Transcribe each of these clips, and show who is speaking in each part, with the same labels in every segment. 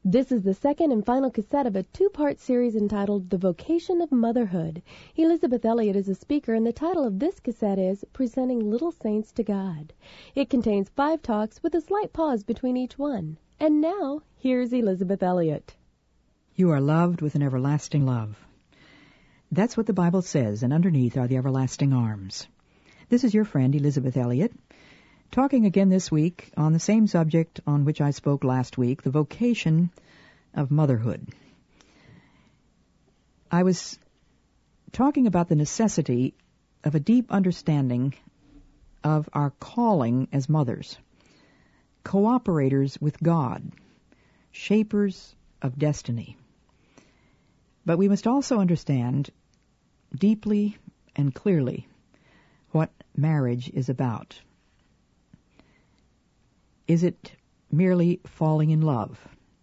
Speaker 1: This is the second and final cassette of a two-part series entitled The Vocation of Motherhood. Elizabeth Elliot is a speaker, and the title of this cassette is Presenting Little Saints to God. It contains 5 talks with a slight pause between each one. And now, here's Elizabeth Elliot.
Speaker 2: You are loved with an everlasting love. That's what the Bible says, and underneath are the everlasting arms. This is your friend, Elizabeth Elliot, talking again this week on the same subject on which I spoke last week, the vocation of motherhood. I was talking about the necessity of a deep understanding of our calling as mothers, cooperators with God, shapers of destiny. But we must also understand deeply and clearly what marriage is about. Is it merely falling in love?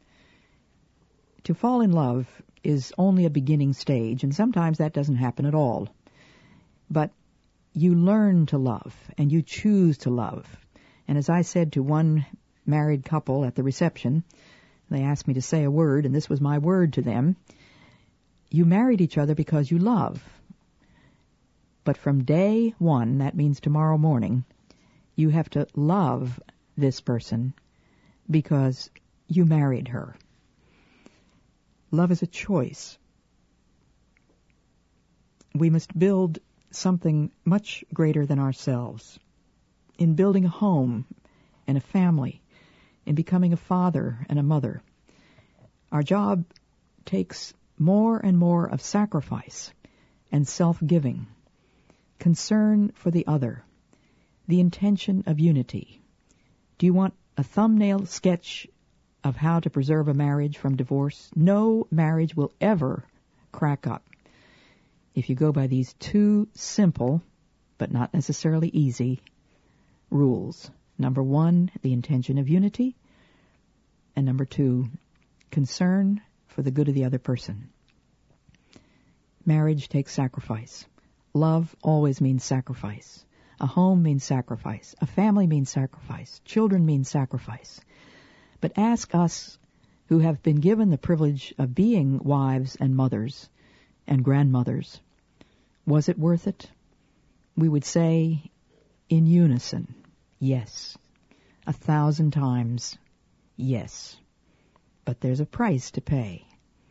Speaker 2: To fall in love is only a beginning stage, and sometimes that doesn't happen at all. But you learn to love, and you choose to love. And as I said to one married couple at the reception, they asked me to say a word, and this was my word to them. You married each other because you love. But from day one, that means tomorrow morning, you have to love this person because you married her. Love is a choice. We must build something much greater than ourselves. In building a home and a family, in becoming a father and a mother, our job takes more and more of sacrifice and self-giving, concern for the other, the intention of unity. Do you want a thumbnail sketch of how to preserve a marriage from divorce? No marriage will ever crack up if you go by these 2 simple, but not necessarily easy, rules. Number 1, the intention of unity, and number 2, concern for the good of the other person. Marriage takes sacrifice. Love always means sacrifice. A home means sacrifice. A family means sacrifice. Children mean sacrifice. But ask us who have been given the privilege of being wives and mothers and grandmothers, was it worth it? We would say in unison, yes. 1,000 times, yes. But there's a price to pay.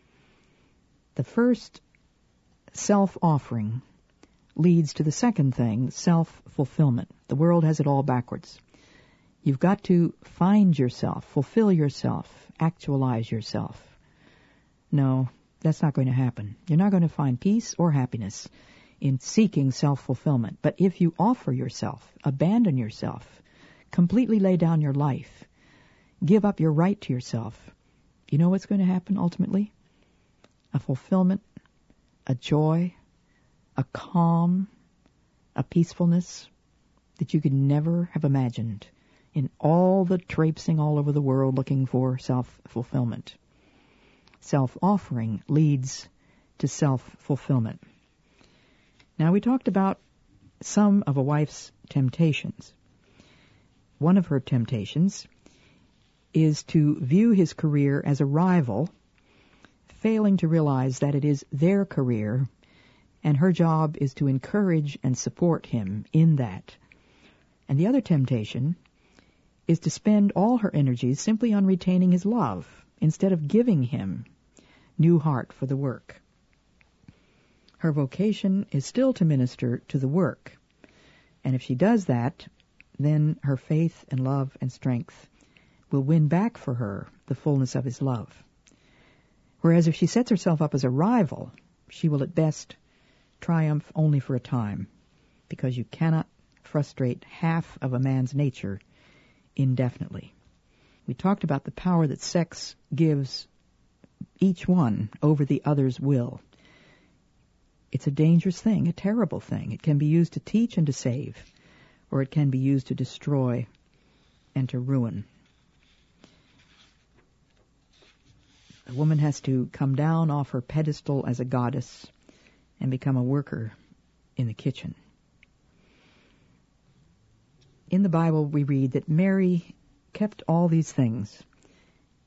Speaker 2: The first self-offering leads to the second thing, self-fulfillment. The world has it all backwards. You've got to find yourself, fulfill yourself, actualize yourself. No, that's not going to happen. You're not going to find peace or happiness in seeking self-fulfillment. But if you offer yourself, abandon yourself, completely lay down your life, give up your right to yourself, you know what's going to happen ultimately? A fulfillment, a joy, a calm, a peacefulness that you could never have imagined in all the traipsing all over the world looking for self-fulfillment. Self-offering leads to self-fulfillment. Now, we talked about some of a wife's temptations. One of her temptations is to view his career as a rival, failing to realize that it is their career, and her job is to encourage and support him in that. And the other temptation is to spend all her energies simply on retaining his love, instead of giving him new heart for the work. Her vocation is still to minister to the work. And if she does that, then her faith and love and strength will win back for her the fullness of his love. Whereas if she sets herself up as a rival, she will at best triumph only for a time, because you cannot frustrate half of a man's nature indefinitely. We talked about the power that sex gives each one over the other's will. It's a dangerous thing, a terrible thing. It can be used to teach and to save, or it can be used to destroy and to ruin. A woman has to come down off her pedestal as a goddess and become a worker in the kitchen. In the Bible, we read that Mary kept all these things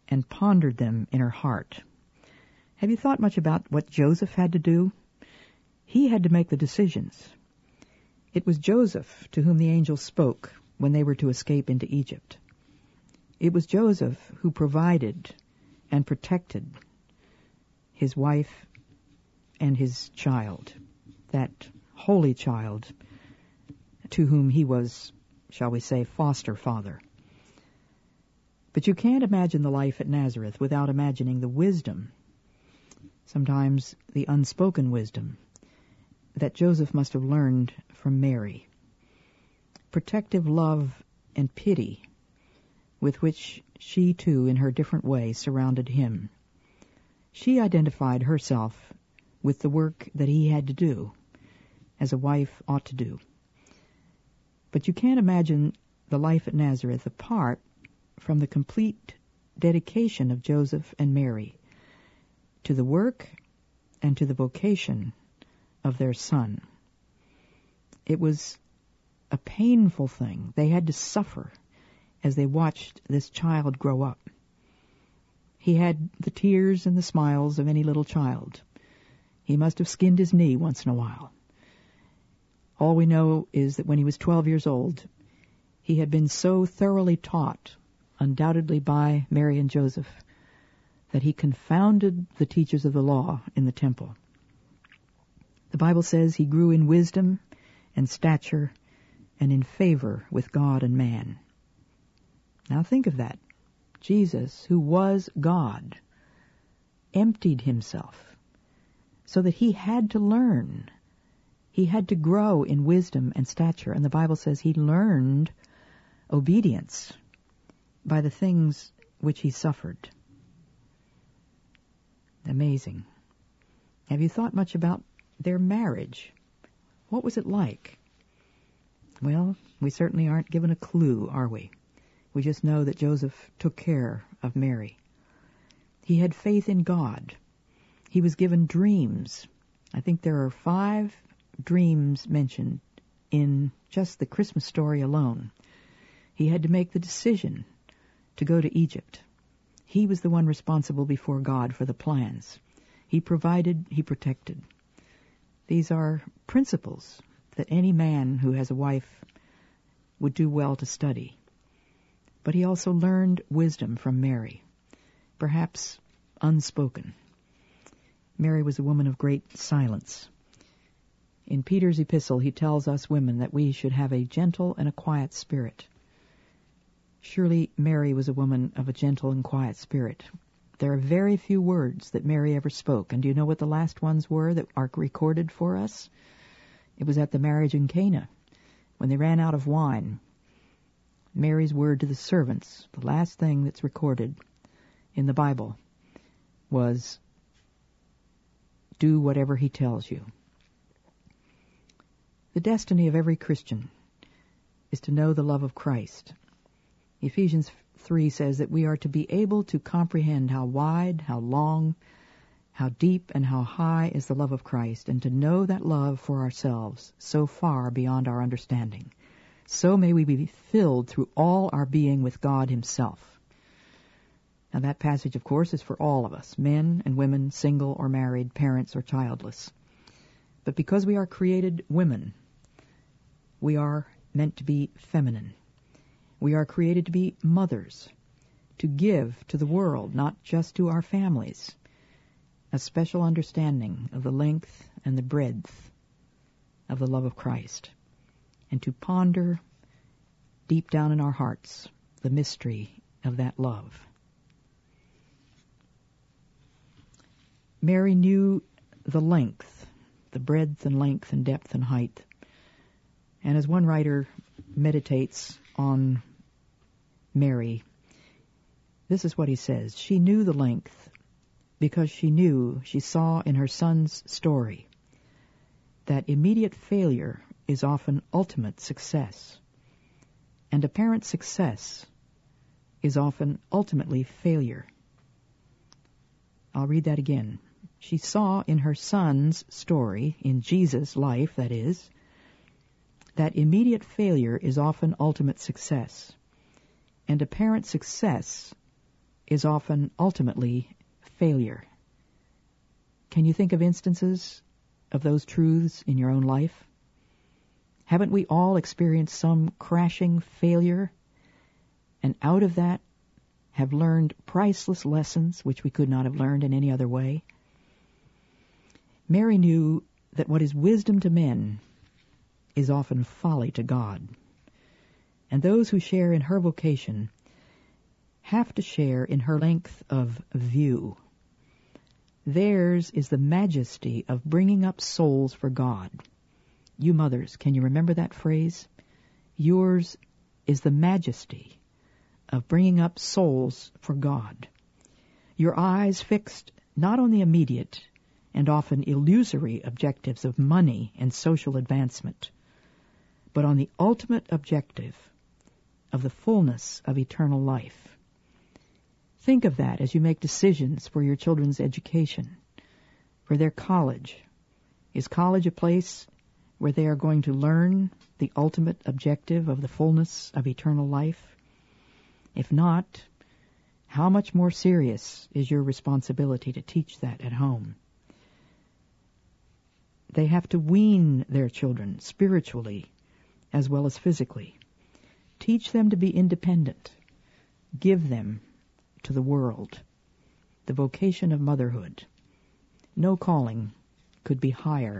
Speaker 2: and pondered them in her heart. Have you thought much about what Joseph had to do? He had to make the decisions. It was Joseph to whom the angel spoke when they were to escape into Egypt. It was Joseph who provided and protected his wife and his child, that holy child to whom he was, shall we say, foster father. But you can't imagine the life at Nazareth without imagining the wisdom, sometimes the unspoken wisdom, that Joseph must have learned from Mary. Protective love and pity with which she, too, in her different way, surrounded him. She identified herself with the work that he had to do, as a wife ought to do. But you can't imagine the life at Nazareth apart from the complete dedication of Joseph and Mary to the work and to the vocation of their son. It was a painful thing. They had to suffer as they watched this child grow up. He had the tears and the smiles of any little child. He must have skinned his knee once in a while. All we know is that when he was 12 years old, he had been so thoroughly taught, undoubtedly by Mary and Joseph, that he confounded the teachers of the law in the temple. The Bible says he grew in wisdom and stature and in favor with God and man. Now think of that. Jesus, who was God, emptied himself so that he had to learn. He had to grow in wisdom and stature. And the Bible says he learned obedience by the things which he suffered. Amazing. Have you thought much about their marriage? What was it like? Well, we certainly aren't given a clue, are we? We just know that Joseph took care of Mary. He had faith in God. He was given dreams. I think there are 5 dreams mentioned in just the Christmas story alone. He had to make the decision to go to Egypt. He was the one responsible before God for the plans. He provided, he protected. These are principles that any man who has a wife would do well to study. But he also learned wisdom from Mary, perhaps unspoken. Mary was a woman of great silence. In Peter's epistle, he tells us women that we should have a gentle and a quiet spirit. Surely Mary was a woman of a gentle and quiet spirit. There are very few words that Mary ever spoke. And do you know what the last ones were that are recorded for us? It was at the marriage in Cana, when they ran out of wine. Mary's word to the servants, the last thing that's recorded in the Bible, was, do whatever he tells you. The destiny of every Christian is to know the love of Christ. Ephesians 3 says that we are to be able to comprehend how wide, how long, how deep, and how high is the love of Christ, and to know that love for ourselves so far beyond our understanding. So may we be filled through all our being with God himself. Now that passage, of course, is for all of us, men and women, single or married, parents or childless. But because we are created women, we are meant to be feminine. We are created to be mothers, to give to the world, not just to our families, a special understanding of the length and the breadth of the love of Christ, and to ponder deep down in our hearts the mystery of that love. Mary knew the length, the breadth and length and depth and height. And as one writer meditates on Mary, this is what he says. She knew the length because she saw in her son's story that immediate failure is often ultimate success, and apparent success is often ultimately failure. I'll read that again. She saw in her son's story, in Jesus' life, that is, that immediate failure is often ultimate success, and apparent success is often ultimately failure. Can you think of instances of those truths in your own life? Haven't we all experienced some crashing failure, and out of that have learned priceless lessons which we could not have learned in any other way? Mary knew that what is wisdom to men is often folly to God. And those who share in her vocation have to share in her length of view. Theirs is the majesty of bringing up souls for God. You mothers, can you remember that phrase? Yours is the majesty of bringing up souls for God. Your eyes fixed not on the immediate and often illusory objectives of money and social advancement, but on the ultimate objective of the fullness of eternal life. Think of that as you make decisions for your children's education, for their college. Is college a place where they are going to learn the ultimate objective of the fullness of eternal life? If not, how much more serious is your responsibility to teach that at home? They have to wean their children spiritually as well as physically. Teach them to be independent. Give them to the world. The vocation of motherhood. No calling could be higher.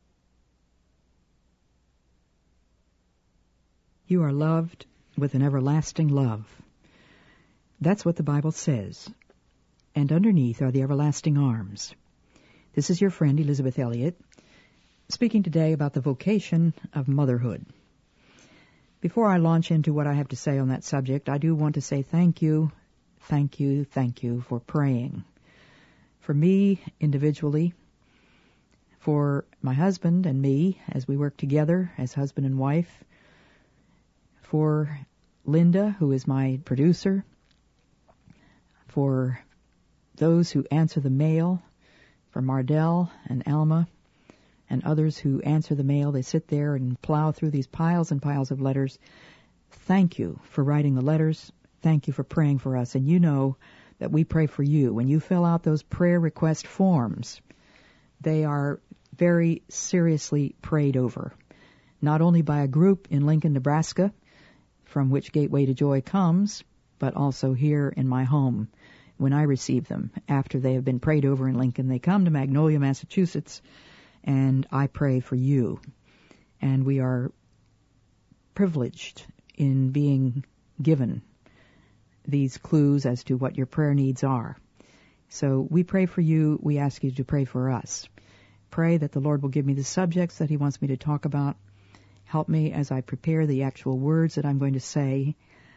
Speaker 2: You are loved with an everlasting love. That's what the Bible says. And underneath are the everlasting arms. This is your friend Elizabeth Elliot, speaking today about the vocation of motherhood. Before I launch into what I have to say on that subject, I do want to say thank you for praying. For me individually, for my husband and me as we work together as husband and wife, for Linda, who is my producer, for those who answer the mail, for Mardell and Alma, and others who answer the mail. They sit there and plow through these piles and piles of letters. Thank you for writing the letters. Thank you for praying for us. And you know that we pray for you. When you fill out those prayer request forms, they are very seriously prayed over, not only by a group in Lincoln, Nebraska, from which Gateway to Joy comes, but also here in my home. When I receive them, after they have been prayed over in Lincoln, they come to Magnolia, Massachusetts, and I pray for you. And we are privileged in being given these clues as to what your prayer needs are. So we pray for you. We ask you to pray for us. Pray that the Lord will give me the subjects that He wants me to talk about. Help me as I prepare the actual words that I'm going to say.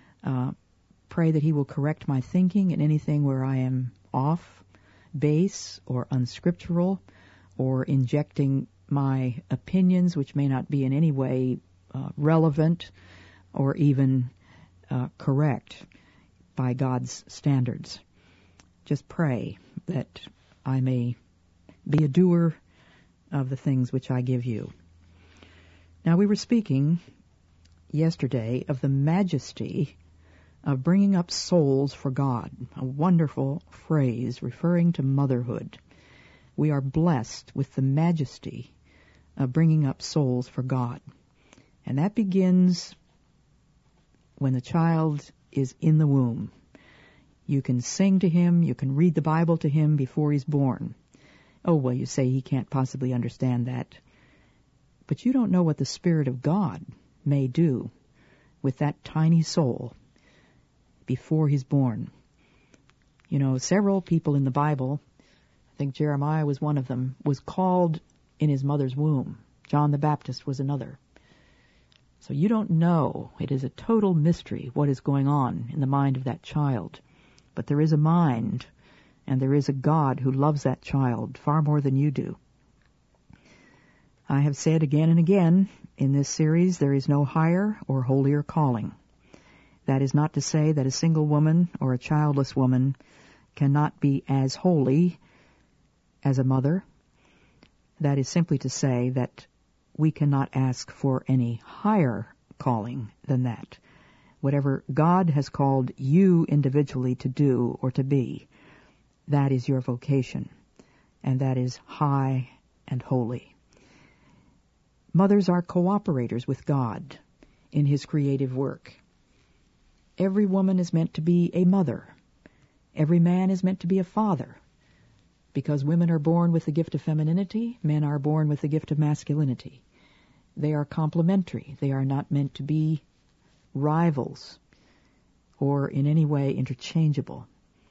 Speaker 2: Pray that He will correct my thinking in anything where I am off base or unscriptural or injecting my opinions which may not be in any way relevant or even correct by God's standards. Just pray that I may be a doer of the things which I give you. Now, we were speaking yesterday of the majesty of bringing up souls for God, a wonderful phrase referring to motherhood. We are blessed with the majesty of bringing up souls for God. And that begins when the child is in the womb. You can sing to him, you can read the Bible to him before he's born. Oh, well, you say he can't possibly understand that. But you don't know what the Spirit of God may do with that tiny soul before he's born. You know, several people in the Bible, I think Jeremiah was one of them, was called in his mother's womb. John the Baptist was another. So you don't know. It is a total mystery what is going on in the mind of that child. But there is a mind, and there is a God who loves that child far more than you do. I have said again and again in this series, there is no higher or holier calling. That is not to say that a single woman or a childless woman cannot be as holy as a mother. That is simply to say that we cannot ask for any higher calling than that. whatever God has called you individually to do or to be, that is your vocation, and that is high and holy. Mothers are cooperators with God in His creative work. Every woman is meant to be a mother. Every man is meant to be a father. Because women are born with the gift of femininity, men are born with the gift of masculinity. They are complementary. They are not meant to be rivals or in any way interchangeable.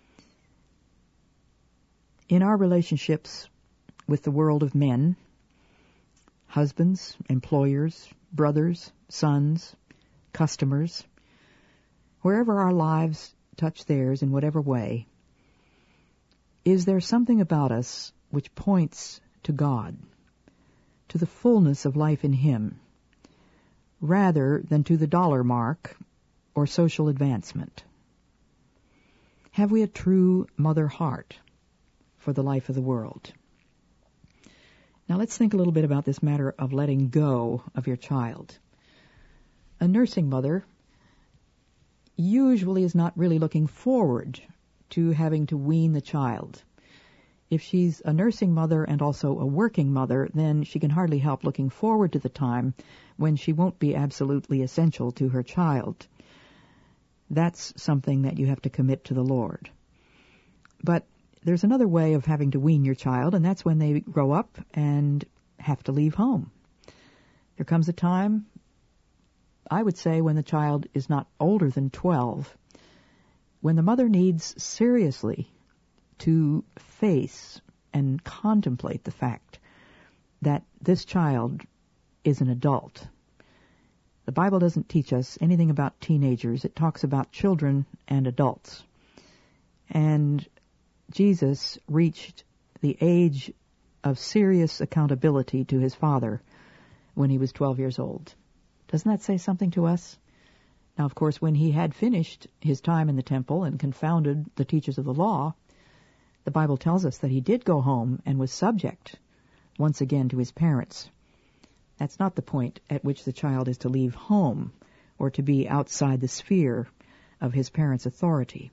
Speaker 2: In our relationships with the world of men, husbands, employers, brothers, sons, customers, wherever our lives touch theirs in whatever way, is there something about us which points to God, to the fullness of life in Him, rather than to the dollar mark or social advancement? Have we a true mother heart for the life of the world? Now let's think a little bit about this matter of letting go of your child. A nursing mother usually is not really looking forward to having to wean the child. If she's a nursing mother and also a working mother, then she can hardly help looking forward to the time when she won't be absolutely essential to her child. That's something that you have to commit to the Lord. But there's another way of having to wean your child, and that's when they grow up and have to leave home. There comes a time, I would say, when the child is not older than 12, when the mother needs seriously to face and contemplate the fact that this child is an adult. The Bible doesn't teach us anything about teenagers. It talks about children and adults. And Jesus reached the age of serious accountability to his Father when he was 12 years old. Doesn't that say something to us? Now, of course, when he had finished his time in the temple and confounded the teachers of the law, the Bible tells us that he did go home and was subject once again to his parents. That's not the point at which the child is to leave home or to be outside the sphere of his parents' authority.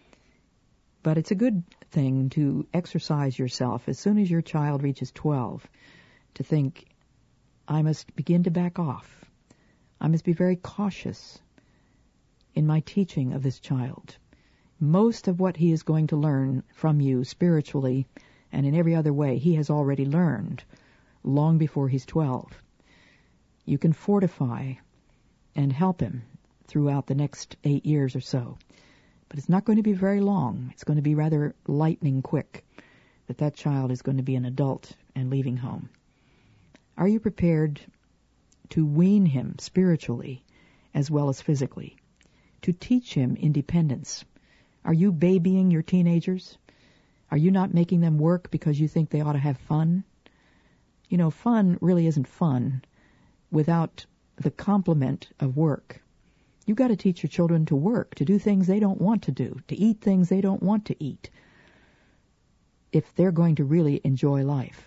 Speaker 2: But it's a good thing to exercise yourself as soon as your child reaches 12 to think, I must begin to back off. I must be very cautious in my teaching of this child. Most of what he is going to learn from you spiritually and in every other way, he has already learned long before he's 12. You can fortify and help him throughout the next 8 years or so. But it's not going to be very long. It's going to be rather lightning quick that child is going to be an adult and leaving home. Are you prepared to wean him spiritually as well as physically? To teach him independence? Are you babying your teenagers? Are you not making them work because you think they ought to have fun? You know, fun really isn't fun without the complement of work. You've got to teach your children to work, to do things they don't want to do, to eat things they don't want to eat, if they're going to really enjoy life.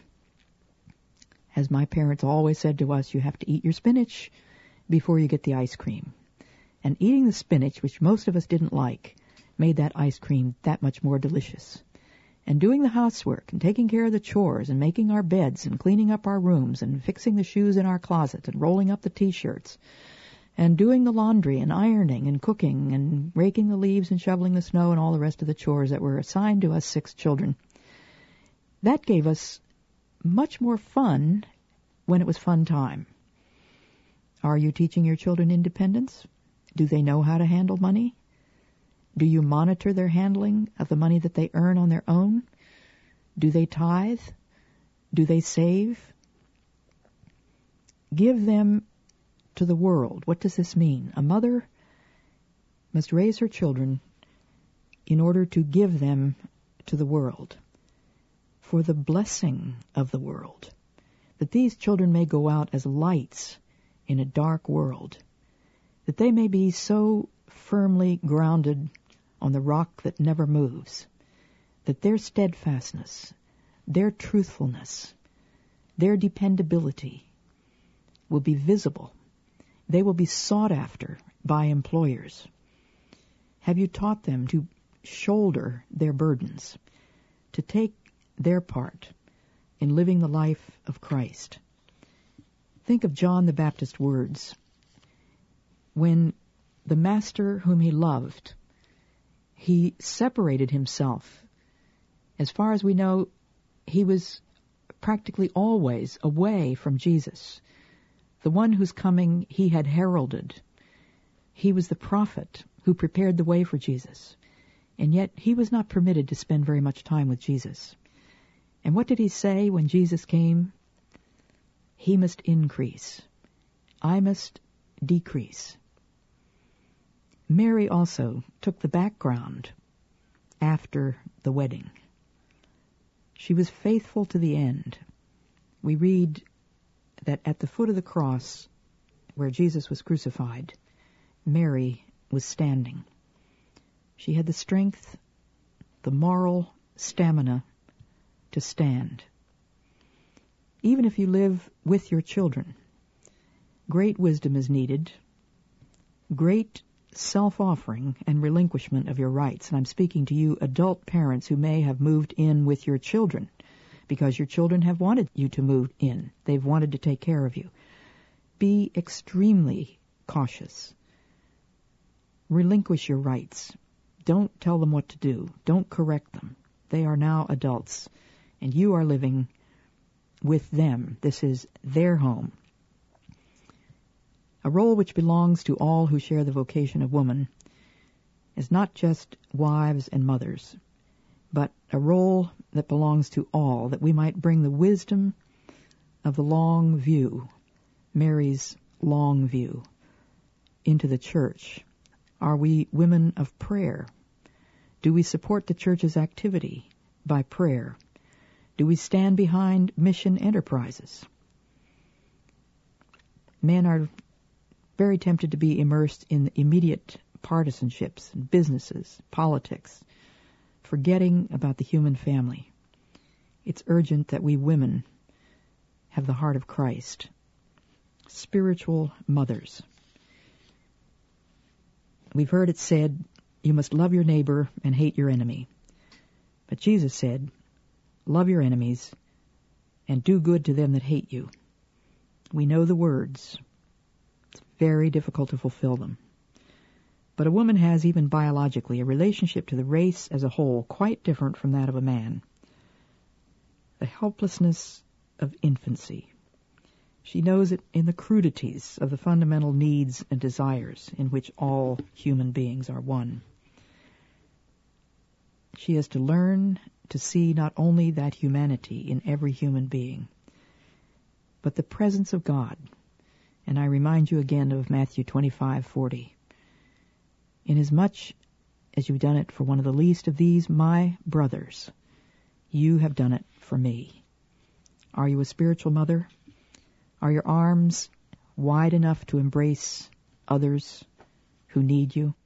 Speaker 2: As my parents always said to us, you have to eat your spinach before you get the ice cream. And eating the spinach, which most of us didn't like, made that ice cream that much more delicious. And doing the housework and taking care of the chores and making our beds and cleaning up our rooms and fixing the shoes in our closet and rolling up the T-shirts and doing the laundry and ironing and cooking and raking the leaves and shoveling the snow and all the rest of the chores that were assigned to us 6 children. That gave us much more fun when it was fun time. Are you teaching your children independence? Do they know how to handle money? Do you monitor their handling of the money that they earn on their own? Do they tithe? Do they save? Give them to the world. What does this mean? A mother must raise her children in order to give them to the world, for the blessing of the world, that these children may go out as lights in a dark world, that they may be so firmly grounded on the rock that never moves, that their steadfastness, their truthfulness, their dependability will be visible. They will be sought after by employers? Have you taught them to shoulder their burdens, to take their part in living the life of Christ? Think of John the Baptist's words. When the Master whom he loved, he separated himself. As far as we know, he was practically always away from Jesus, the one whose coming he had heralded. He was the prophet who prepared the way for Jesus, and yet he was not permitted to spend very much time with Jesus. And what did he say when Jesus came? He must increase. I must decrease. Mary also took the background after the wedding. She was faithful to the end. We read that at the foot of the cross, where Jesus was crucified, Mary was standing. She had the strength, the moral stamina to stand. Even if you live with your children, great wisdom is needed, great self-offering and relinquishment of your rights. And I'm speaking to you adult parents who may have moved in with your children because your children have wanted you to move in. They've wanted to take care of you. Be extremely cautious. Relinquish your rights. Don't tell them what to do. Don't correct them. They are now adults, and you are living with them. This is their home. A role which belongs to all who share the vocation of woman is not just wives and mothers, but a role that belongs to all, that we might bring the wisdom of the long view, Mary's long view, into the church. Are we women of prayer? Do we support the church's activity by prayer? Do we stand behind mission enterprises? Men are very tempted to be immersed in immediate partisanships, businesses, politics, forgetting about the human family. It's urgent that we women have the heart of Christ, spiritual mothers. We've heard it said, you must love your neighbor and hate your enemy. But Jesus said, love your enemies and do good to them that hate you. We know the words. It's very difficult to fulfill them. But a woman has, even biologically, a relationship to the race as a whole quite different from that of a man. The helplessness of infancy. She knows it in the crudities of the fundamental needs and desires in which all human beings are one. She has to learn to see not only that humanity in every human being, but the presence of God. And I remind you again of Matthew 25:40. Inasmuch as you've done it for one of the least of these, my brothers, you have done it for me. Are you a spiritual mother? Are your arms wide enough to embrace others who need you?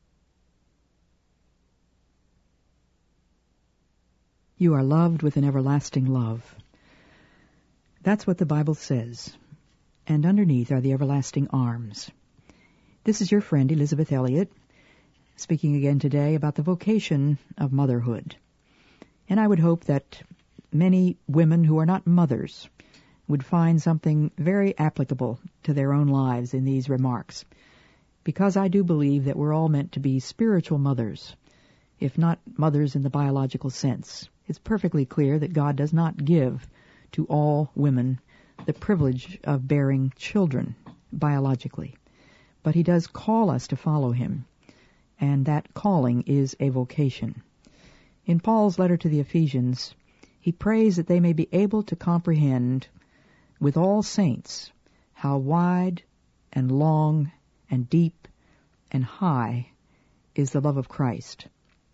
Speaker 2: You are loved with an everlasting love. That's what the Bible says. And underneath are the everlasting arms. This is your friend Elizabeth Elliot, speaking again today about the vocation of motherhood. And I would hope that many women who are not mothers would find something very applicable to their own lives in these remarks, because I do believe that we're all meant to be spiritual mothers, if not mothers in the biological sense. It's perfectly clear that God does not give to all women the privilege of bearing children biologically, but He does call us to follow Him, and that calling is a vocation. In Paul's letter to the Ephesians, he prays that they may be able to comprehend with all saints how wide and long and deep and high is the love of Christ.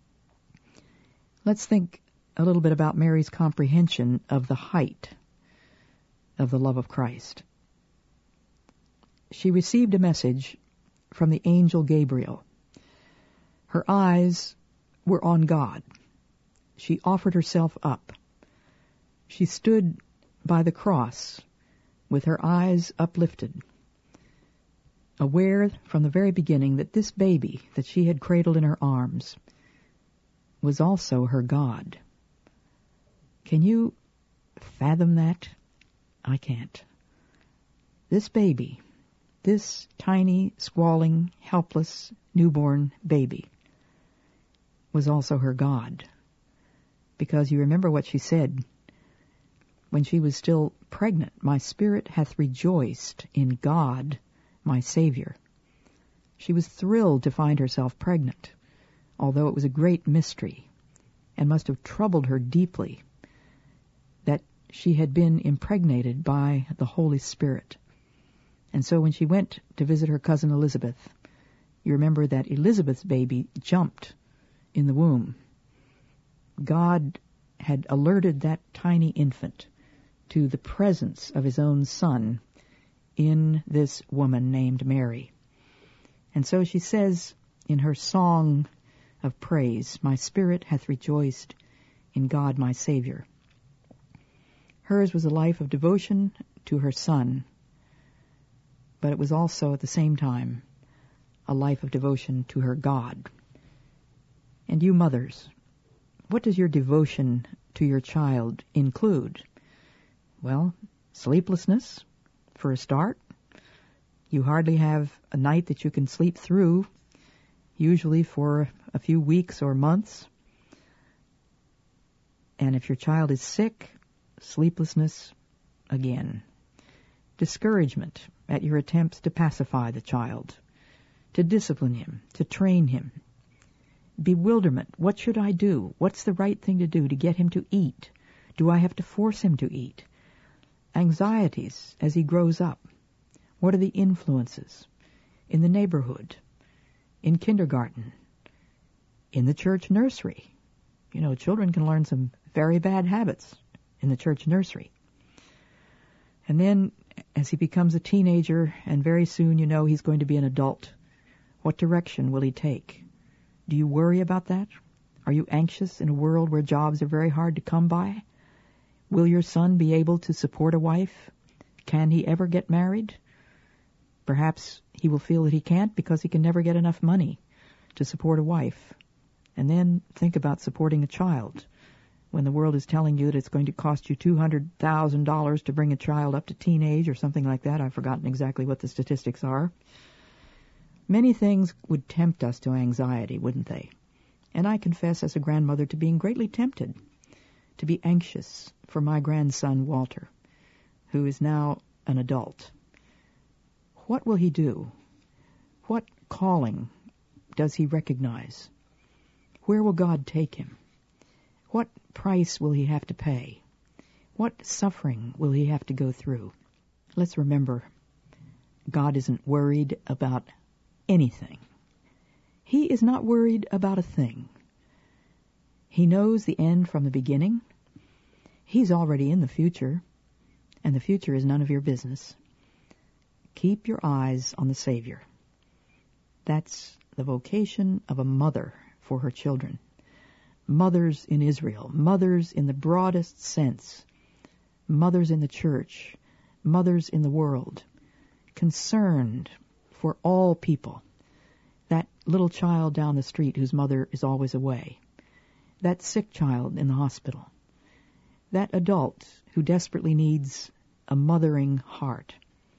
Speaker 2: Let's think a little bit about Mary's comprehension of the height of the love of Christ. She received a message from the angel Gabriel. Her eyes were on God. She offered herself up. She stood by the cross with her eyes uplifted. aware from the very beginning that this baby that she had cradled in her arms was also her God. Can you fathom that? I can't. This baby, this tiny, squalling, helpless, newborn baby, was also her God. Because you remember what she said when she was still pregnant, "My spirit hath rejoiced in God, my Savior." She was thrilled to find herself pregnant, although it was a great mystery, and must have troubled her deeply that she had been impregnated by the Holy Spirit. And so when she went to visit her cousin Elizabeth, you remember that Elizabeth's baby jumped in the womb. God had alerted that tiny infant to the presence of his own son in this woman named Mary. And so she says in her song of praise, "My spirit hath rejoiced in God my Savior." Hers was a life of devotion to her son, but it was also at the same time a life of devotion to her God. And you mothers, what does your devotion to your child include? Well, sleeplessness, for a start. You hardly have a night that you can sleep through, usually for a few weeks or months. And if your child is sick, sleeplessness again. Discouragement at your attempts to pacify the child, to discipline him, to train him. Bewilderment. What should I do? What's the right thing to do to get him to eat? Do I have to force him to eat? Anxieties as he grows up. What are the influences in the neighborhood, in kindergarten, in the church nursery? You know, children can learn some very bad habits in the church nursery. And then as he becomes a teenager, and very soon you know he's going to be an adult, what direction will he take? Do you worry about that? Are you anxious in a world where jobs are very hard to come by? Will your son be able to support a wife? Can he ever get married? Perhaps he will feel that he can't because he can never get enough money to support a wife. And then think about supporting a child when the world is telling you that it's going to cost you $200,000 to bring a child up to teenage or something like that. I've forgotten exactly what the statistics are. Many things would tempt us to anxiety, wouldn't they? And I confess as a grandmother to being greatly tempted to be anxious for my grandson Walter, who is now an adult. What will he do? What calling does he recognize? Where will God take him? What price will he have to pay? What suffering will he have to go through? Let's remember, God isn't worried about anything. He is not worried about a thing. He knows the end from the beginning. He's already in the future, and the future is none of your business. Keep your eyes on the Savior. That's the vocation of a mother for her children. Mothers in Israel, mothers in the broadest sense, mothers in the church, mothers in the world, concerned for all people. That little child down the street whose mother is always away. That sick child in the hospital. That adult who desperately needs a mothering heart.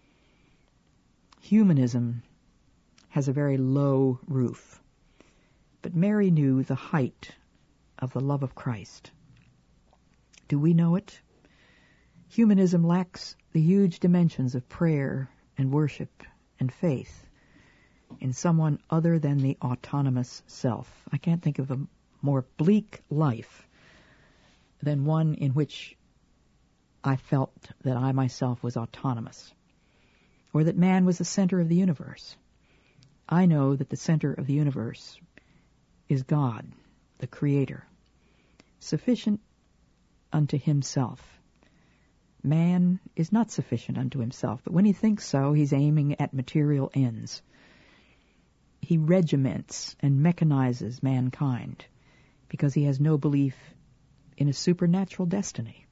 Speaker 2: Humanism has a very low roof. But Mary knew the height of the love of Christ. Do we know it? Humanism lacks the huge dimensions of prayer and worship and faith in someone other than the autonomous self. I can't think of a more bleak life than one in which I felt that I myself was autonomous, or that man was the center of the universe. I know that the center of the universe is God, the Creator, sufficient unto himself. Man is not sufficient unto himself, but when he thinks so, he's aiming at material ends. He regiments and mechanizes mankind because he has no belief in a supernatural destiny.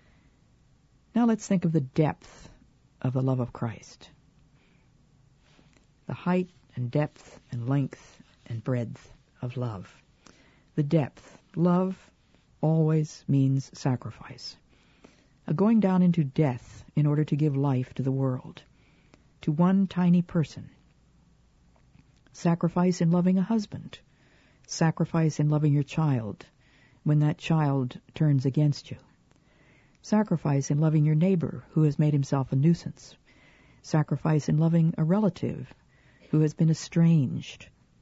Speaker 2: Now let's think of the depth of the love of Christ. the height and depth and length and breadth of love. The depth. Love always means sacrifice. A going down into death in order to give life to the world, to one tiny person. Sacrifice in loving a husband. Sacrifice in loving your child when that child turns against you. Sacrifice in loving your neighbor who has made himself a nuisance. Sacrifice in loving a relative who has been estranged.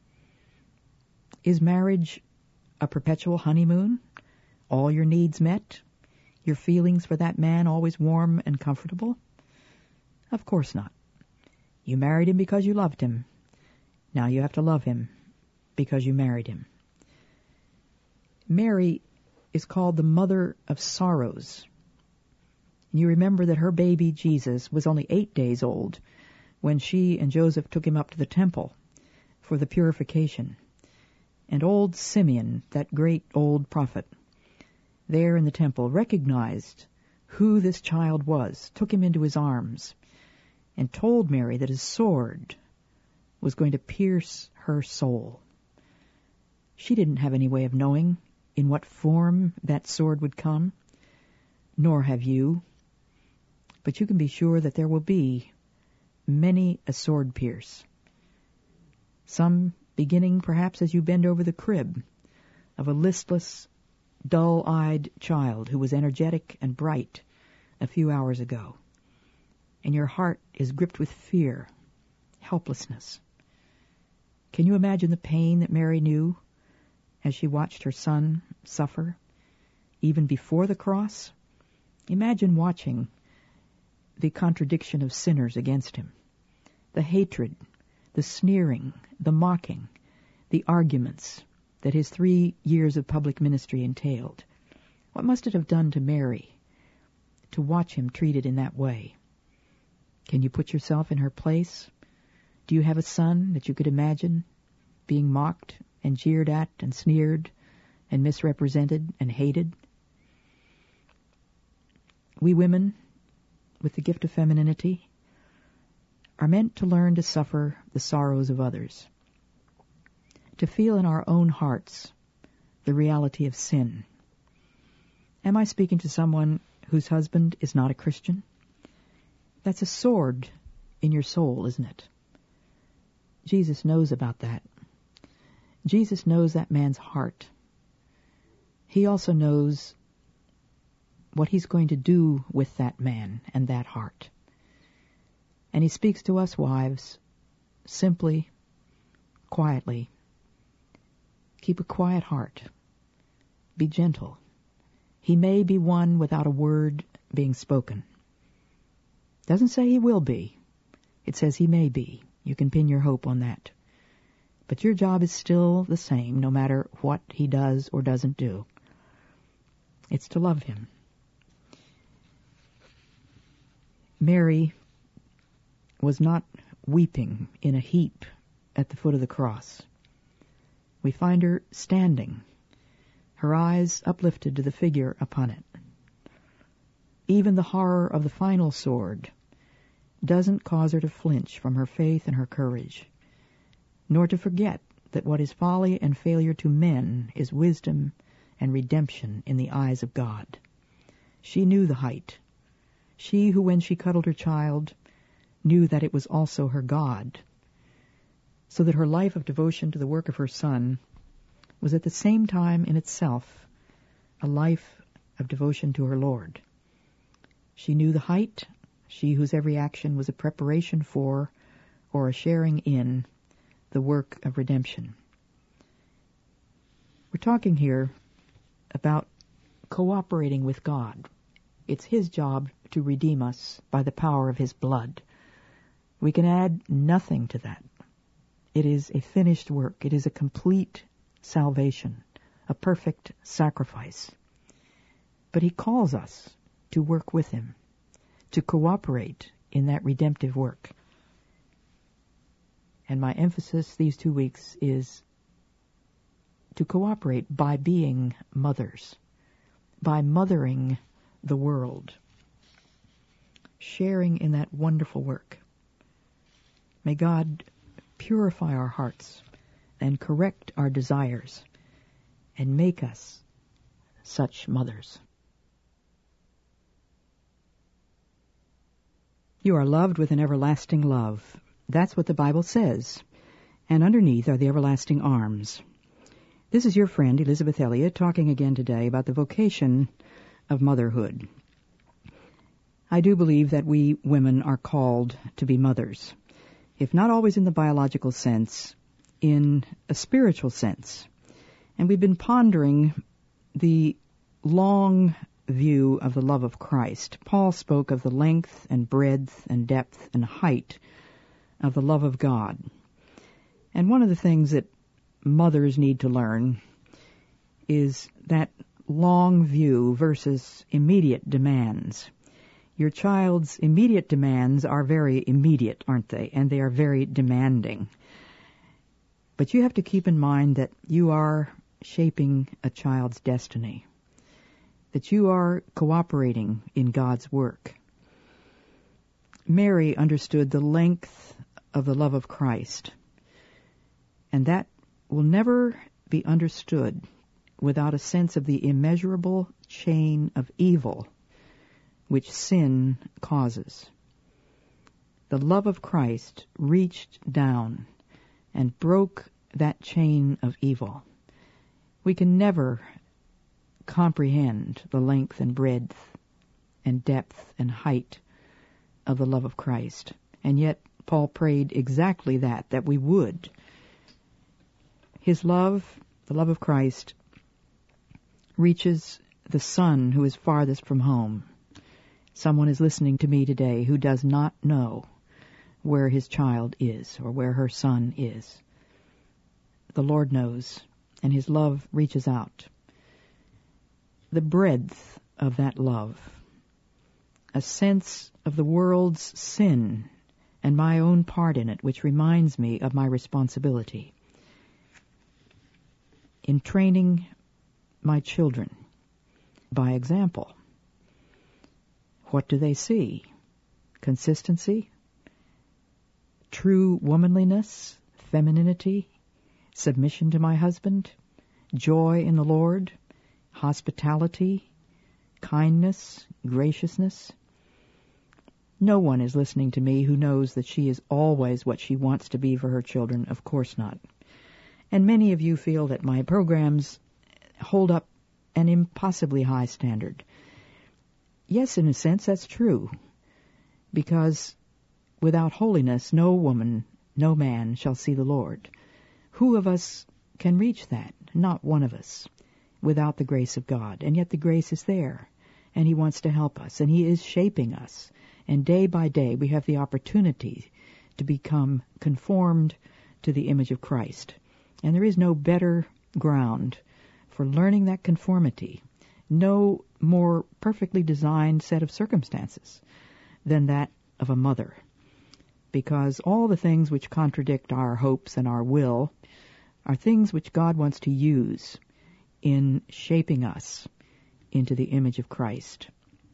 Speaker 2: Is marriage a perpetual honeymoon? All your needs met? Your feelings for that man always warm and comfortable? Of course not. You married him because you loved him. Now you have to love him because you married him. Mary is called the mother of sorrows. And you remember that her baby Jesus was only 8 days old when she and Joseph took him up to the temple for the purification. And old Simeon, that great old prophet, there in the temple, recognized who this child was, took him into his arms, and told Mary that his sword was going to pierce her soul. She didn't have any way of knowing in what form that sword would come, nor have you. But you can be sure that there will be many a sword pierce. Some beginning perhaps as you bend over the crib of a listless, dull-eyed child who was energetic and bright a few hours ago, and your heart is gripped with fear, helplessness. Can you imagine the pain that Mary knew as she watched her son suffer, even before the cross? Imagine watching the contradiction of sinners against him, the hatred, the sneering, the mocking, the arguments that his 3 years of public ministry entailed. What must it have done to Mary to watch him treated in that way? Can you put yourself in her place? Do you have a son that you could imagine being mocked and jeered at and sneered and misrepresented and hated? We women, with the gift of femininity, are meant to learn to suffer the sorrows of others, to feel in our own hearts the reality of sin. Am I speaking to someone whose husband is not a Christian? That's a sword in your soul, isn't it? Jesus knows about that. Jesus knows that man's heart. He also knows what he's going to do with that man and that heart. And he speaks to us wives simply, quietly. Keep a quiet heart. Be gentle. He may be won without a word being spoken. Doesn't say he will be. It says he may be. You can pin your hope on that. But your job is still the same, no matter what he does or doesn't do. It's to love him. Mary was not weeping in a heap at the foot of the cross. We find her standing, her eyes uplifted to the figure upon it. Even the horror of the final sword doesn't cause her to flinch from her faith and her courage, nor to forget that what is folly and failure to men is wisdom and redemption in the eyes of God. She knew the height. She who, when she cuddled her child, knew that it was also her God, so that her life of devotion to the work of her Son was at the same time in itself a life of devotion to her Lord. She knew the height, she whose every action was a preparation for or a sharing in the work of redemption. We're talking here about cooperating with God. It's his job to redeem us by the power of his blood. We can add nothing to that. It is a finished work. It is a complete salvation, a perfect sacrifice. But he calls us to work with him, to cooperate in that redemptive work. And my emphasis these 2 weeks is to cooperate by being mothers, by mothering the world, sharing in that wonderful work. May God purify our hearts and correct our desires and make us such mothers. You are loved with an everlasting love. That's what the Bible says. And underneath are the everlasting arms. This is your friend, Elisabeth Elliot, talking again today about the vocation of motherhood. I do believe that we women are called to be mothers, if not always in the biological sense, in a spiritual sense. And we've been pondering the long view of the love of Christ. Paul spoke of the length and breadth and depth and height of the love of God. And one of the things that mothers need to learn is that long view versus immediate demands. Your child's immediate demands are very immediate, aren't they? And they are very demanding. But you have to keep in mind that you are shaping a child's destiny, that you are cooperating in God's work. Mary understood the length of the love of Christ, and that will never be understood without a sense of the immeasurable chain of evil which sin causes. The love of Christ reached down and broke that chain of evil. We can never comprehend the length and breadth and depth and height of the love of Christ. And yet Paul prayed exactly that we would. His love, the love of Christ, reaches the son who is farthest from home. Someone is listening to me today who does not know where his child is or where her son is. The Lord knows, and his love reaches out. The breadth of that love, a sense of the world's sin and my own part in it, which reminds me of my responsibility in training my children by example. What do they see? Consistency, true womanliness, femininity, submission to my husband, joy in the Lord, hospitality, kindness, graciousness. No one is listening to me who knows that she is always what she wants to be for her children. Of course not. And many of you feel that my programs hold up an impossibly high standard. Yes, in a sense, that's true. Because without holiness, no woman, no man shall see the Lord. Who of us can reach that? Not one of us, without the grace of God. And yet the grace is there, and He wants to help us, and He is shaping us. And day by day we have the opportunity to become conformed to the image of Christ. And there is no better ground for learning that conformity, no more perfectly designed set of circumstances than that of a mother. Because all the things which contradict our hopes and our will are things which God wants to use in shaping us into the image of Christ.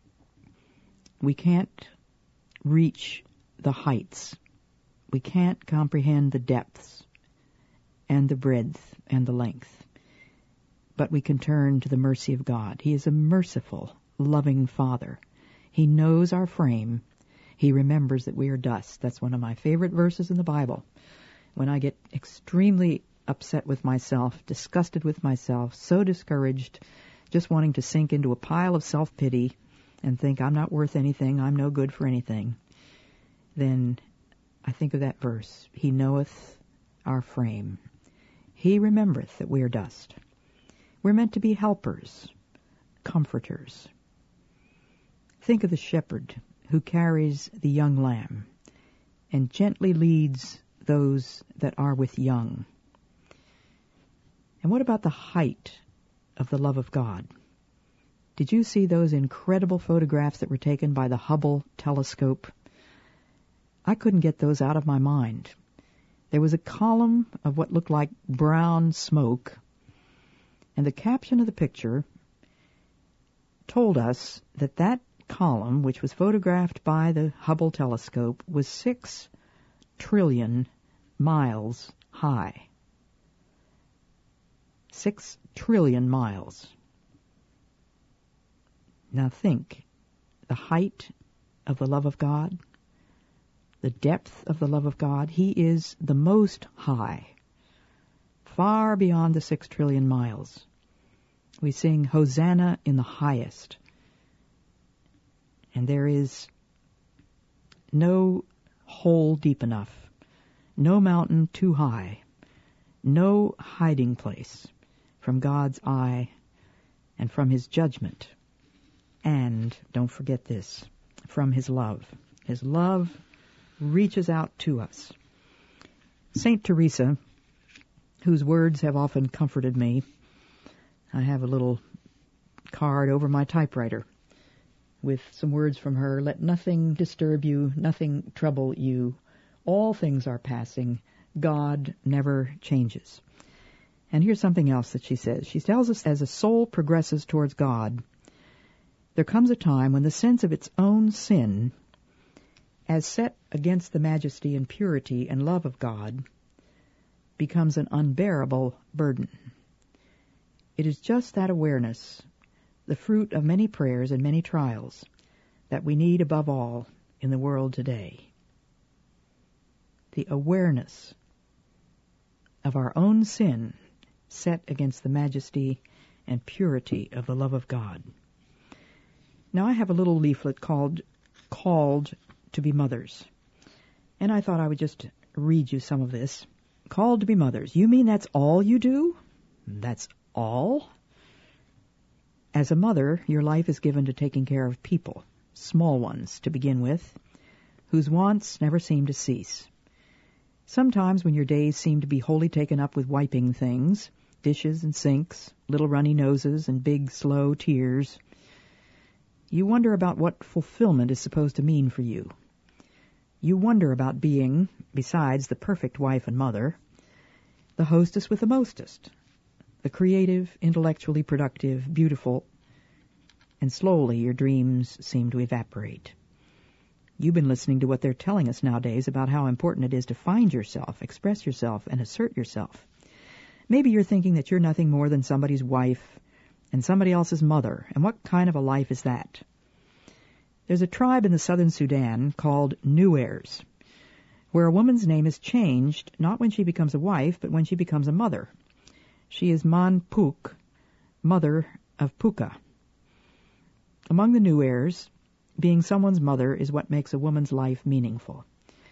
Speaker 2: We can't reach the heights. We can't comprehend the depths and the breadth and the length. But we can turn to the mercy of God. He is a merciful, loving Father. He knows our frame. He remembers that we are dust. That's one of my favorite verses in the Bible. When I get extremely upset with myself, disgusted with myself, so discouraged, just wanting to sink into a pile of self-pity and think I'm not worth anything, I'm no good for anything, then I think of that verse. He knoweth our frame. He remembereth that we are dust. We're meant to be helpers, comforters. Think of the shepherd who carries the young lamb and gently leads those that are with young. And what about the height of the love of God? Did you see those incredible photographs that were taken by the Hubble telescope? I couldn't get those out of my mind. There was a column of what looked like brown smoke, and the caption of the picture told us that that column, which was photographed by the Hubble telescope, was 6 trillion miles high. 6 trillion miles. Now think, the height of the love of God, the depth of the love of God. He is the most high, far beyond the 6 trillion miles. We sing, Hosanna in the highest. And there is no hole deep enough, no mountain too high, no hiding place from God's eye and from His judgment. And, don't forget this, from His love. His love reaches out to us. Saint Teresa, whose words have often comforted me, I have a little card over my typewriter with some words from her. Let nothing disturb you, nothing trouble you. All things are passing. God never changes. And here's something else that she says. She tells us as a soul progresses towards God, there comes a time when the sense of its own sin, as set against the majesty and purity and love of God, becomes an unbearable burden. It is just that awareness, the fruit of many prayers and many trials, that we need above all in the world today. The awareness of our own sin set against the majesty and purity of the love of God. Now I have a little leaflet called Called to be Mothers. And I thought I would just read you some of this. Called to be mothers. You mean that's all you do? That's all? As a mother, your life is given to taking care of people, small ones to begin with, whose wants never seem to cease. Sometimes when your days seem to be wholly taken up with wiping things, dishes and sinks, little runny noses and big slow tears, you wonder about what fulfillment is supposed to mean for you. You wonder about being, besides the perfect wife and mother, the hostess with the mostest, the creative, intellectually productive, beautiful, and slowly your dreams seem to evaporate. You've been listening to what they're telling us nowadays about how important it is to find yourself, express yourself, and assert yourself. Maybe you're thinking that you're nothing more than somebody's wife and somebody else's mother, and what kind of a life is that? There's a tribe in the southern Sudan called Nuers, where a woman's name is changed not when she becomes a wife, but when she becomes a mother. She is Man Puk, mother of Puka. Among the Nuers, being someone's mother is what makes a woman's life meaningful.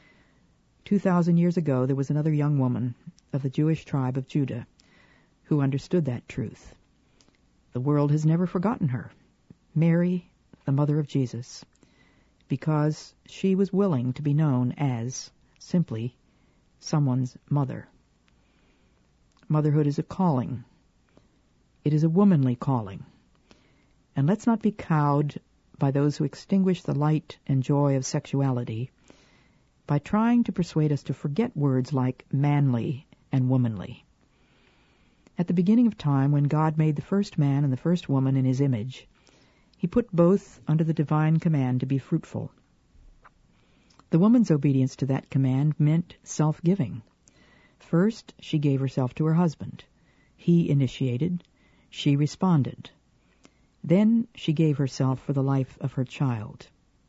Speaker 2: 2,000 years ago, there was another young woman of the Jewish tribe of Judah who understood that truth. The world has never forgotten her, Mary, the mother of Jesus, because she was willing to be known as simply someone's mother. Motherhood is a calling. It is a womanly calling. And let's not be cowed by those who extinguish the light and joy of sexuality by trying to persuade us to forget words like manly and womanly. At the beginning of time, when God made the first man and the first woman in His image, He put both under the divine command to be fruitful. The woman's obedience to that command meant self-giving. First, she gave herself to her husband. He initiated. She responded. Then she gave herself for the life of her child.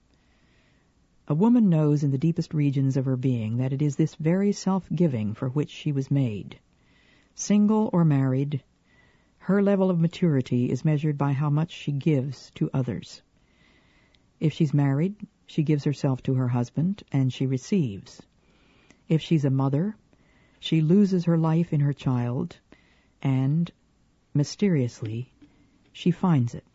Speaker 2: A woman knows in the deepest regions of her being that it is this very self-giving for which she was made. Single or married, her level of maturity is measured by how much she gives to others. If she's married, she gives herself to her husband, and she receives. If she's a mother, she loses her life in her child, and, mysteriously, she finds it.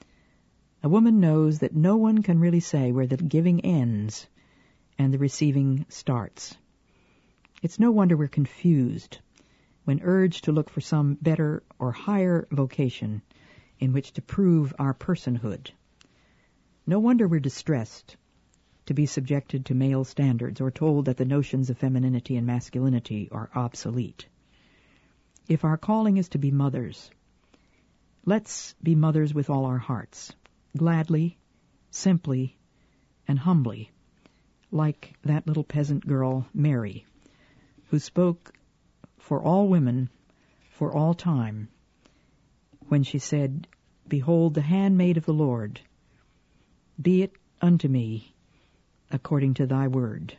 Speaker 2: A woman knows that no one can really say where the giving ends and the receiving starts. It's no wonder we're confused when urged to look for some better or higher vocation in which to prove our personhood. No wonder we're distressed to be subjected to male standards or told that the notions of femininity and masculinity are obsolete. If our calling is to be mothers, let's be mothers with all our hearts, gladly, simply, and humbly, like that little peasant girl, Mary, who spoke for all women, for all time, when she said, "Behold, the handmaid of the Lord, be it unto me according to thy word."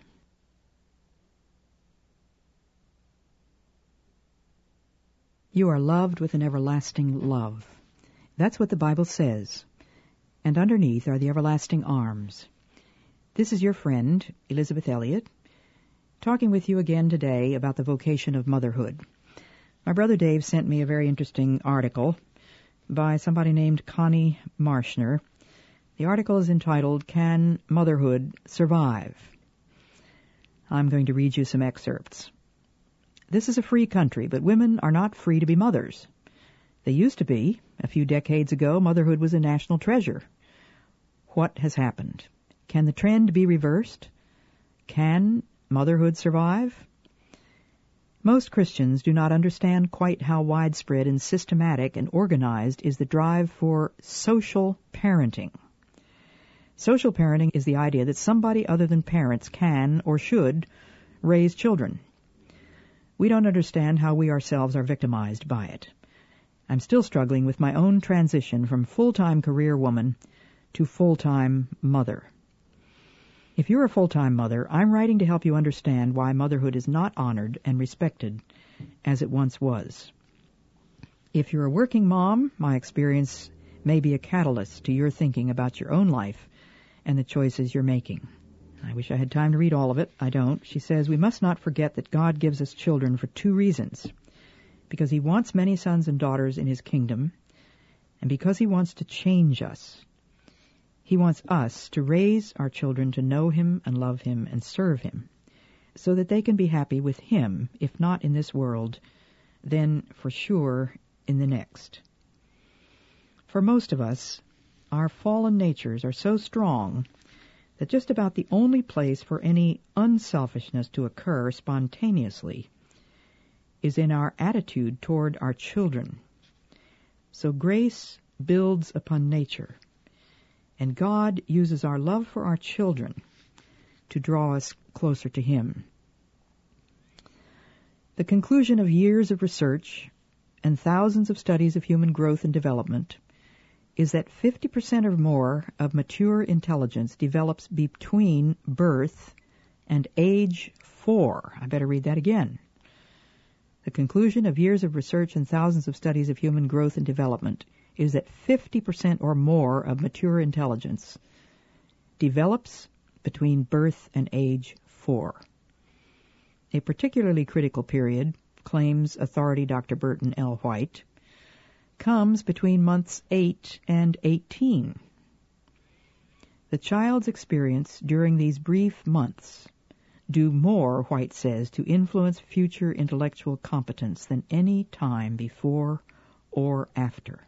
Speaker 2: You are loved with an everlasting love. That's what the Bible says. And underneath are the everlasting arms. This is your friend, Elisabeth Elliot, talking with you again today about the vocation of motherhood. My brother Dave sent me a very interesting article by somebody named Connie Marshner. The article is entitled, "Can Motherhood Survive?" I'm going to read you some excerpts. This is a free country, but women are not free to be mothers. They used to be. A few decades ago, motherhood was a national treasure. What has happened? Can the trend be reversed? Can motherhood survive? Most Christians do not understand quite how widespread and systematic and organized is the drive for social parenting. Social parenting is the idea that somebody other than parents can or should raise children. We don't understand how we ourselves are victimized by it. I'm still struggling with my own transition from full-time career woman to full-time mother. If you're a full-time mother, I'm writing to help you understand why motherhood is not honored and respected as it once was. If you're a working mom, my experience may be a catalyst to your thinking about your own life and the choices you're making. I wish I had time to read all of it. I don't. She says, "We must not forget that God gives us children for two reasons. Because he wants many sons and daughters in his kingdom, and because he wants to change us. He wants us to raise our children to know him and love him and serve him, so that they can be happy with him, if not in this world, then for sure in the next." For most of us, our fallen natures are so strong that just about the only place for any unselfishness to occur spontaneously is in our attitude toward our children. So grace builds upon nature, and God uses our love for our children to draw us closer to him. The conclusion of years of research and thousands of studies of human growth and development is that 50% or more of mature intelligence develops between birth and age 4. I better read that again. The conclusion of years of research and thousands of studies of human growth and development is that 50% or more of mature intelligence develops between birth and age 4. A particularly critical period, claims authority Dr. Burton L. White, comes between months 8 and 18. The child's experience during these brief months do more, White says, to influence future intellectual competence than any time before or after.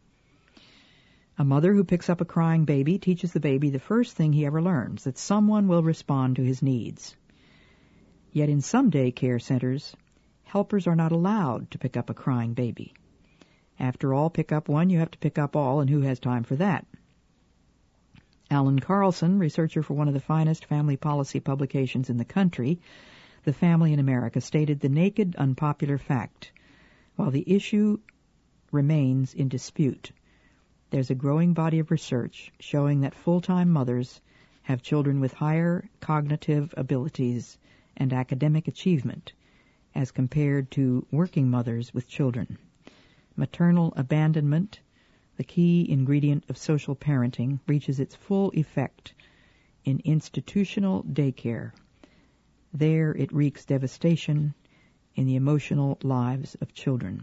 Speaker 2: A mother who picks up a crying baby teaches the baby the first thing he ever learns, that someone will respond to his needs. Yet in some daycare centers, helpers are not allowed to pick up a crying baby. After all, pick up one, you have to pick up all, and who has time for that? Alan Carlson, researcher for one of the finest family policy publications in the country, The Family in America, stated the naked, unpopular fact: while the issue remains in dispute, there's a growing body of research showing that full-time mothers have children with higher cognitive abilities and academic achievement as compared to working mothers with children. Maternal abandonment, the key ingredient of social parenting, reaches its full effect in institutional daycare. There it wreaks devastation in the emotional lives of children.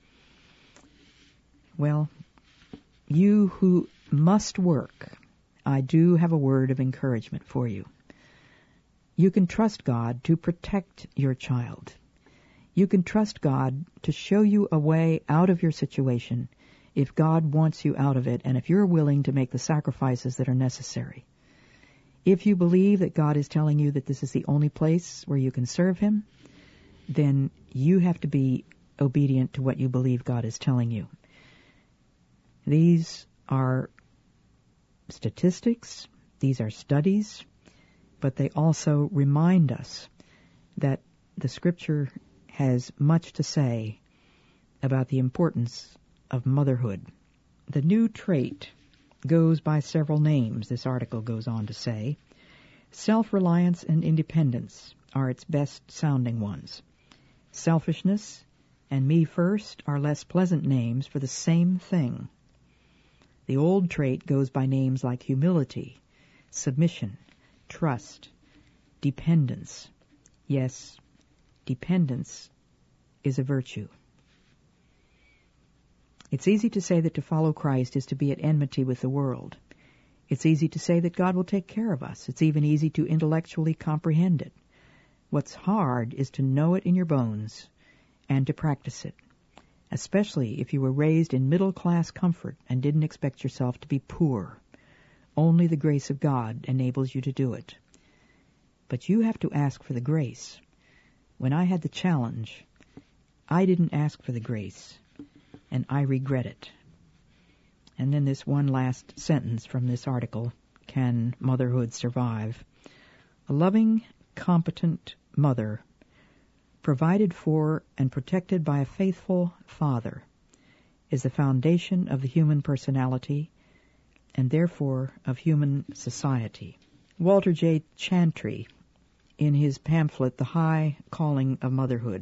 Speaker 2: Well, you who must work, I do have a word of encouragement for you. You can trust God to protect your child. You can trust God to show you a way out of your situation if God wants you out of it and if you're willing to make the sacrifices that are necessary. If you believe that God is telling you that this is the only place where you can serve him, then you have to be obedient to what you believe God is telling you. These are statistics, these are studies, but they also remind us that the Scripture has much to say about the importance of motherhood. The new trait goes by several names, this article goes on to say. Self-reliance and independence are its best-sounding ones. Selfishness and me first are less pleasant names for the same thing. The old trait goes by names like humility, submission, trust, dependence. Yes, dependence is a virtue. It's easy to say that to follow Christ is to be at enmity with the world. It's easy to say that God will take care of us. It's even easy to intellectually comprehend it. What's hard is to know it in your bones and to practice it, especially if you were raised in middle-class comfort and didn't expect yourself to be poor. Only the grace of God enables you to do it. But you have to ask for the grace. When I had the challenge, I didn't ask for the grace, and I regret it. And then this one last sentence from this article, Can Motherhood Survive? A loving, competent mother, provided for and protected by a faithful father, is the foundation of the human personality and therefore of human society. Walter J. Chantry, in his pamphlet, The High Calling of Motherhood,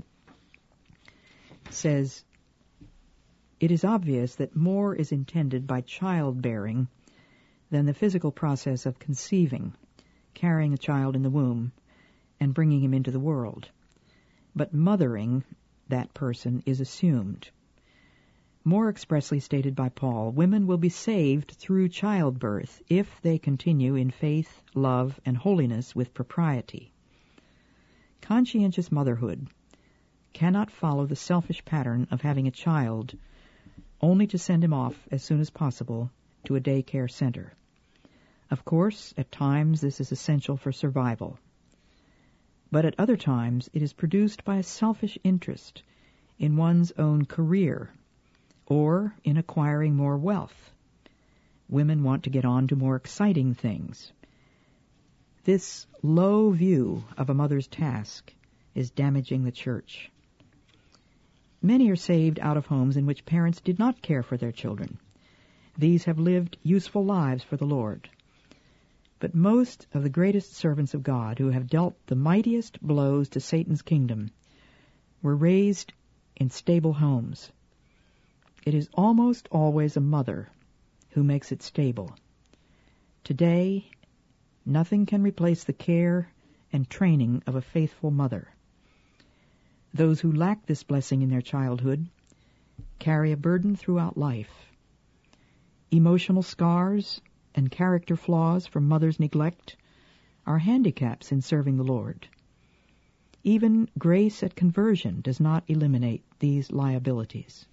Speaker 2: says, "It is obvious that more is intended by childbearing than the physical process of conceiving, carrying a child in the womb, and bringing him into the world. But mothering that person is assumed. More expressly stated by Paul, women will be saved through childbirth if they continue in faith, love, and holiness with propriety. Conscientious motherhood cannot follow the selfish pattern of having a child only to send him off as soon as possible to a daycare center. Of course, at times this is essential for survival. But at other times it is produced by a selfish interest in one's own career or in acquiring more wealth. Women want to get on to more exciting things. This low view of a mother's task is damaging the church. Many are saved out of homes in which parents did not care for their children. These have lived useful lives for the Lord. But most of the greatest servants of God who have dealt the mightiest blows to Satan's kingdom were raised in stable homes. It is almost always a mother who makes it stable. Today, nothing can replace the care and training of a faithful mother. Those who lack this blessing in their childhood carry a burden throughout life. Emotional scars and character flaws from mother's neglect are handicaps in serving the Lord. Even grace at conversion does not eliminate these liabilities.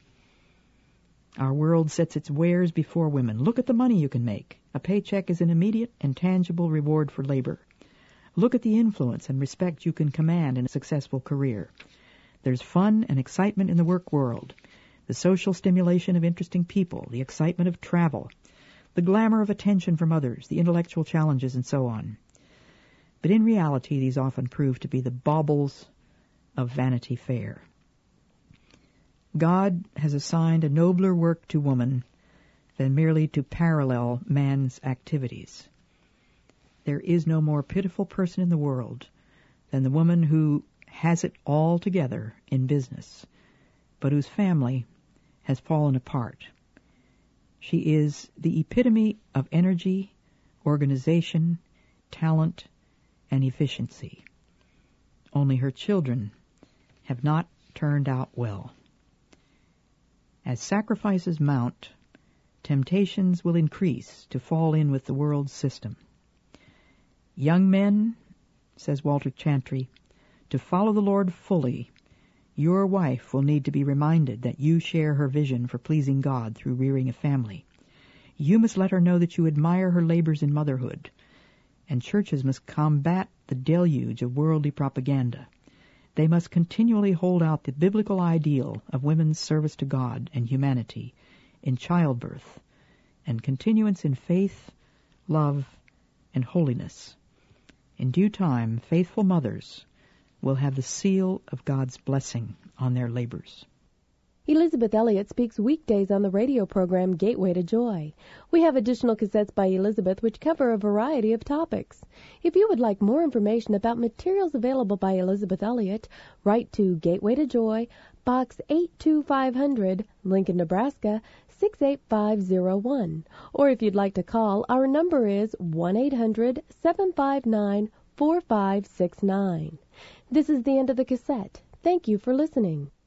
Speaker 2: Our world sets its wares before women. Look at the money you can make. A paycheck is an immediate and tangible reward for labor. Look at the influence and respect you can command in a successful career. There's fun and excitement in the work world, the social stimulation of interesting people, the excitement of travel, the glamour of attention from others, the intellectual challenges, and so on. But in reality, these often prove to be the baubles of Vanity Fair. God has assigned a nobler work to woman than merely to parallel man's activities. There is no more pitiful person in the world than the woman who has it all together in business, but whose family has fallen apart. She is the epitome of energy, organization, talent, and efficiency. Only her children have not turned out well. As sacrifices mount, temptations will increase to fall in with the world's system. Young men, says Walter Chantry, to follow the Lord fully, your wife will need to be reminded that you share her vision for pleasing God through rearing a family. You must let her know that you admire her labors in motherhood, and churches must combat the deluge of worldly propaganda. They must continually hold out the biblical ideal of women's service to God and humanity in childbirth and continuance in faith, love, and holiness. In due time, faithful mothers will have the seal of God's blessing on their labors.
Speaker 1: Elizabeth Elliot speaks weekdays on the radio program Gateway to Joy. We have additional cassettes by Elizabeth which cover a variety of topics. If you would like more information about materials available by Elizabeth Elliot, write to Gateway to Joy, Box 82500, Lincoln, Nebraska 68501. Or if you'd like to call, our number is 1-800-759-4569. This is the end of the cassette. Thank you for listening.